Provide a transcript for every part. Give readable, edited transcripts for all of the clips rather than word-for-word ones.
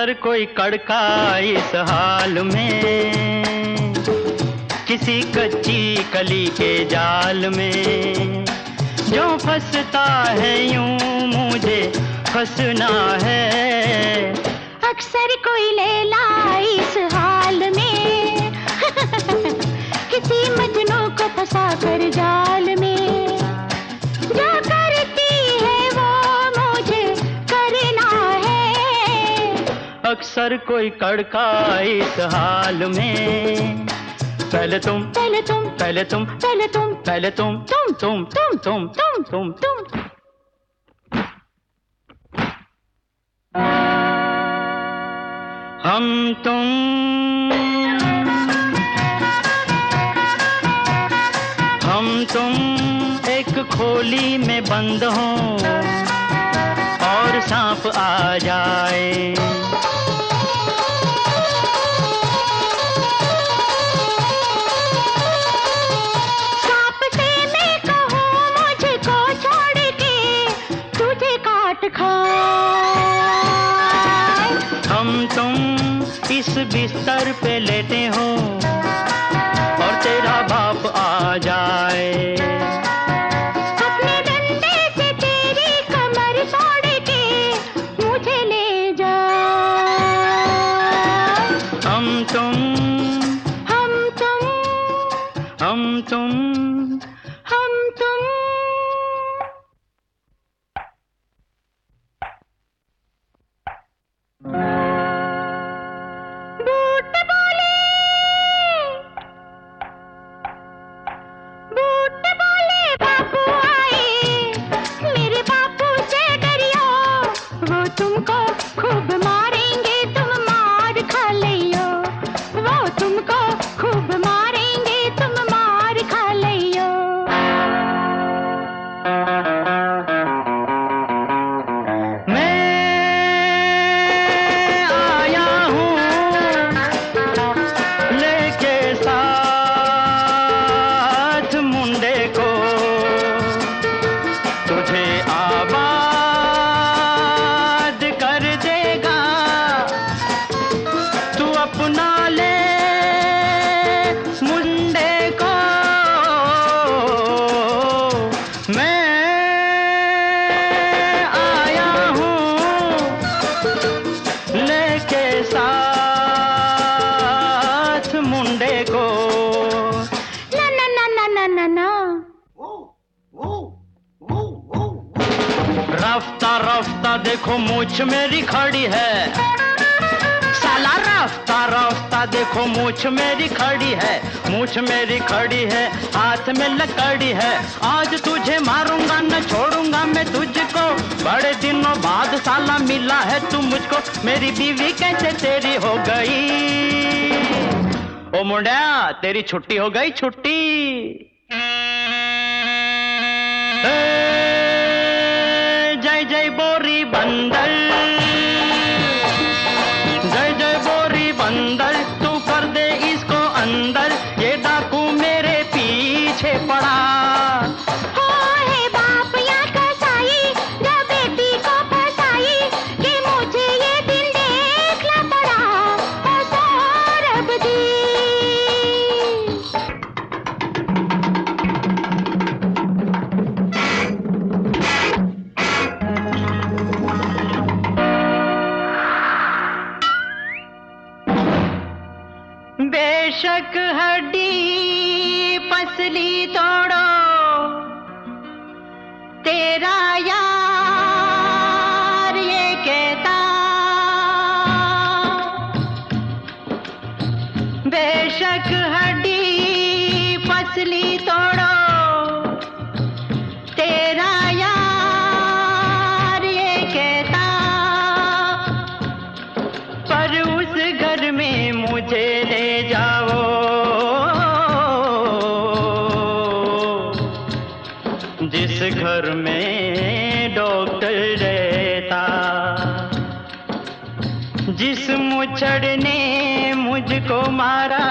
अक्सर कोई कड़का इस हाल में, किसी कच्ची कली के जाल में जो फंसता है यूं मुझे फंसना है। अक्सर कोई लैला इस हाल में किसी मजनू को फंसा कर जाल में, जो करती है वो मुझे करना है। अक्सर कोई कड़का इस हाल में, पहले तुम पहले तुम पहले तुम पहले तुम पहले तुम हम तुम एक खोली में बंद हों और सांप आ जाए, सांप से मैं कहूँ मुझको छोड़ के तुझे काट खाए। हम तुम इस बिस्तर पे लेटे हो और तेरा बाप आ जाए, अपने डंडे से तेरी कमर तोड़ के मुझे ले जा। हम तुम हम तुम हम तुम हम तुम बूट बोले, बूट बोले बापू आए, मेरे बापू से डरियो, वो तुमको खूब मारेंगे, तुम मार खा लियो। वो तुमको खूब मारेंगे, तुम मार खा लियो। रफ्ता रफ्ता देखो मूछ मेरी खड़ी है, साला रफ्ता रफ्ता देखो मूछ मेरी खड़ी है, मूछ मेरी खड़ी है, हाथ में लकड़ी है, आज तुझे मारूंगा न छोड़ूंगा मैं तुझको, बड़े दिनों बाद साला मिला है तू मुझको, मेरी बीवी कैसे तेरी हो गई, ओ मुंडिया तेरी छुट्टी हो गई छुट्टी। जय जय बोरी बंदर, जय जय बोरी बंदर, तू कर दे इसको अंदर, ये डाकू मेरे पीछे पड़ा। हो है बाप या कसाई, जब बेटी को फसाई, कि मुझे ये दिन देखना पड़ा, ओ सौरभ दी। बेशक हड्डी पसली तोड़ो, तेरा यार ये कहता, बेशक हड्डी पसली तोड़ो, तेरा यार ये कहता, पर उस घर में मुझे ले जाओ, जिस घर में डॉक्टर रहता, जिस मुछड़ ने मुझको मारा,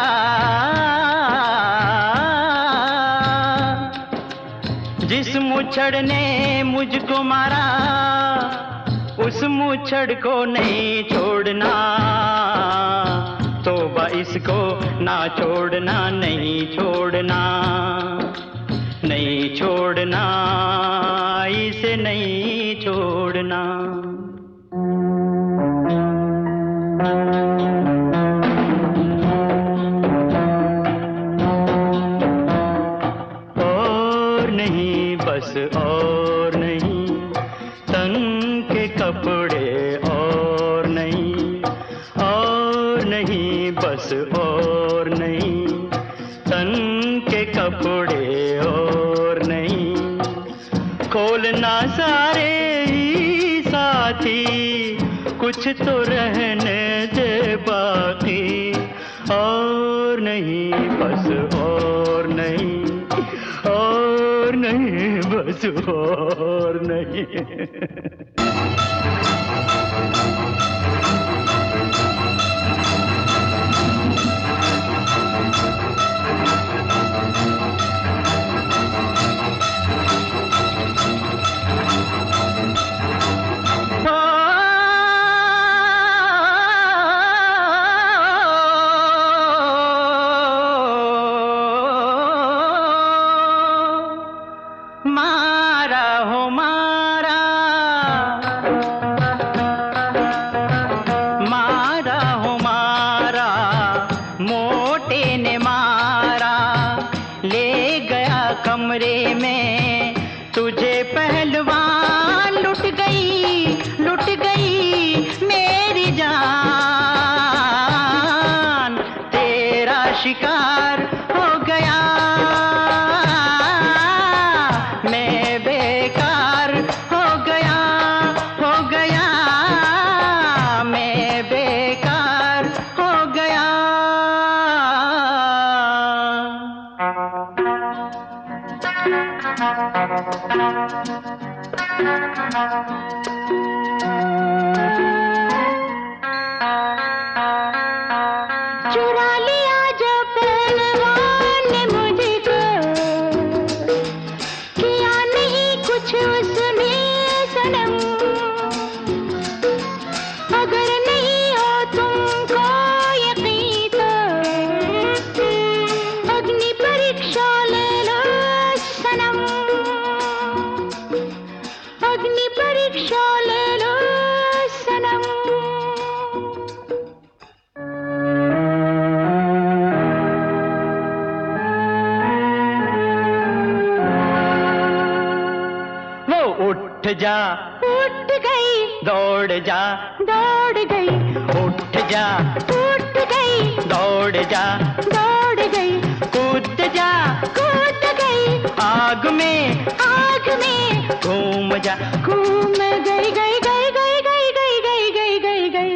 जिस मुछड़ ने मुझको मारा, उस मूछड़ को नहीं छोड़ना, तौबा इसको ना छोड़ना, नहीं छोड़ना, नहीं छोड़ना, इसे नहीं छोड़ना। और नहीं बस और नहीं, तन के कपड़े और नहीं, और नहीं बस और नहीं, तन के कपड़े और नहीं, खोलना सारे ही साथी, कुछ तो रहने दे बाकी, और नहीं बस और नहीं, और नहीं बस और नहीं। मारा हो मारा, मारा हो मारा, मोटे ने मारा, ले गया कमरे में तुझे पहलवान, लुट गई मेरी जान, तेरा शिकार हो गया, मैं बेकार हो गया, मैं बेकार हो गया। चुरा लिया जो पहलवान ने मुझको, किया नहीं कुछ उसने सनम, अगर नहीं हो तुमको यकीन तो अग्नि परीक्षा ले लो सनम, अग्नि परीक्षा ले लो सनम। उठ जा, उठ गई, दौड़ जा, दौड़ गई, उठ जा, उठ गई, दौड़ जा, दौड़ गई, कूद जा, कूद गई, आग में घूम जा, घूम गई, गई गई गई गई गई गई गई गई गई।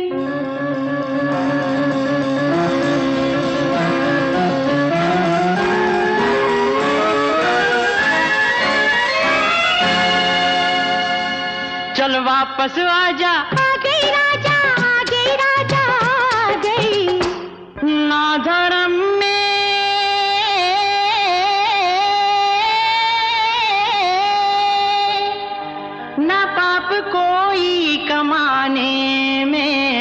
चल वापस आजा, आ गई राजा, आ गई राजा, आ गई, ना धर्म में ना पाप कोई कमाने में,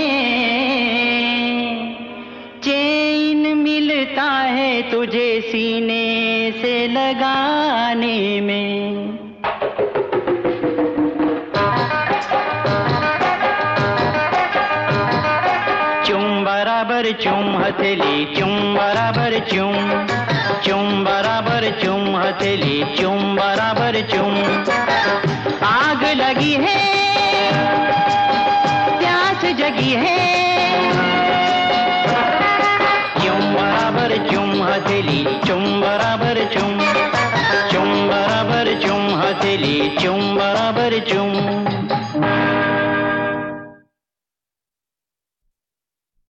चैन मिलता है तुझे सीने से लगाने में। चुम हथेली चुम बराबर चुम, चुम बराबर चुम हथेली चुम बराबर चुम, आग लगी है प्यास जगी है, चुम बराबर चुम हथेली चुम बराबर चुम, चुम बराबर चुम हथेली चुम बराबर चुम।